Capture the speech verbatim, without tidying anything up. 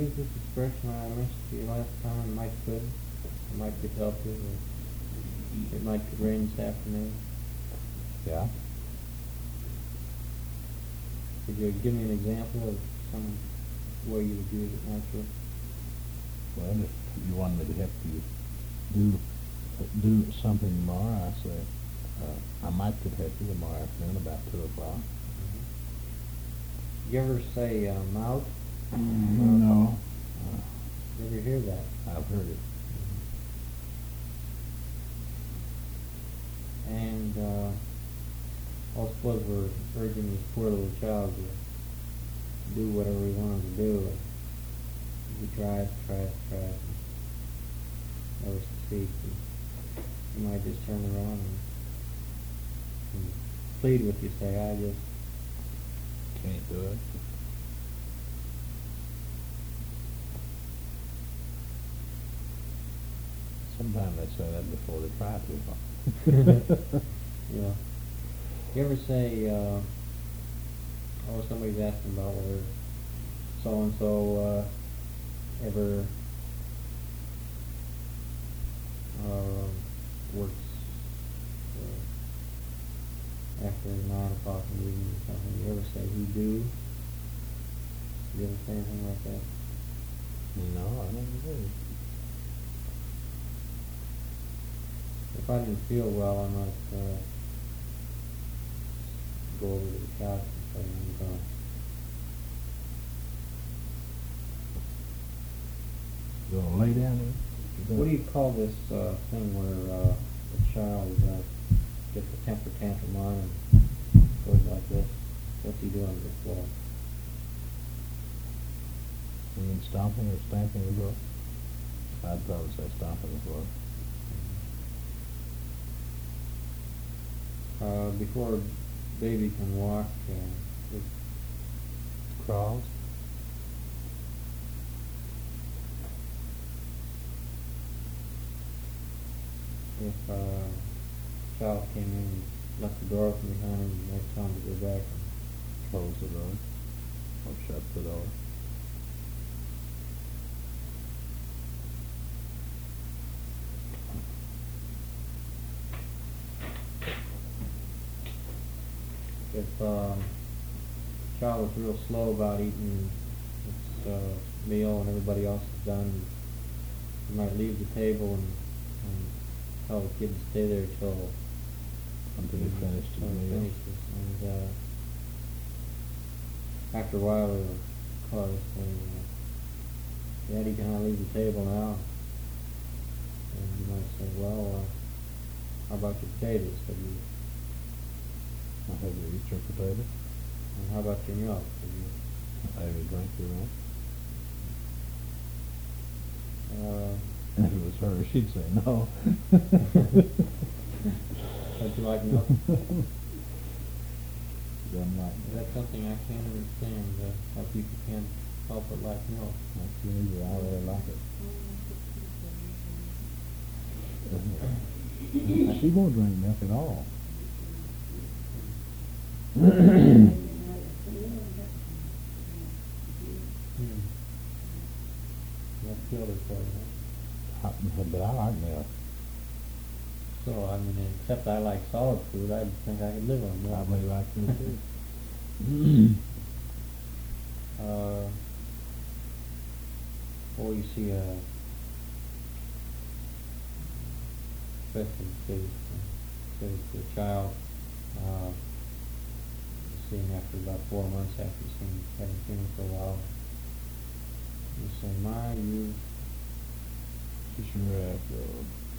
use this expression I mentioned to you last time? Might could. It might could help you. Or it might could rain this afternoon. Yeah. Could you give me an example of some way you would use it naturally? Well, if you wanted me to help you do do something tomorrow, I say, uh, I might could help you tomorrow afternoon about two o'clock. You ever say uh, mouth? Mm, no. Uh, You ever hear that? I've heard it. And uh, I suppose we're urging this poor little child to do whatever we want him to do. He tries, tries, tries, and never succeeds. And you might just turn around and, and plead with you, say, I just Can't do it. Sometimes they say that before they try too hard. Yeah. You ever say, uh, oh, somebody's asking about whether so-and-so uh, ever uh, works uh, after nine o'clock in the evening or something. You ever say he do? You ever say anything like that? No, I never do. If I didn't feel well, I might uh, go over to the couch and say, I'm going You gonna lay down there? You What do gonna- you call this uh, thing where uh, the child is, uh, gets a temper tantrum on and goes like this? What's he doing on the floor? You mean stomping or stamping the floor? I'd probably say stomping the floor. Uh, before a baby can walk, uh, it Crawls? if uh, a child came in and left the door open behind him, you might tell him to go back. Close the door. Or shut the door. If um, a child was real slow about eating its uh, meal and everybody else is done, you might leave the table and, and tell the kid to stay there till Until you finish the till it meal. finishes. And uh, after a while, they'll call us saying, uh, "Daddy, can I leave the table now?" And you might say, "Well, uh, how about your potatoes? Have you, I'll have you eat your potato. and how about your milk? Have you, I'll have you drink your milk. uh, And if it was her, she'd say no. don't you like milk?" Doesn't like Is that something I can't understand, uh, how people can't help but like milk? That's usually I really like it. She won't drink milk at all. Hmm. That's killed her for you, huh? I- But I like milk. So, I mean, except I like solid food, I think I could live on milk. Probably like it too. Uh, or you see a, especially says, says the child, uh, seeing after about four months after seeing, having seen him for a while, you say, "My, you, She sure has, though.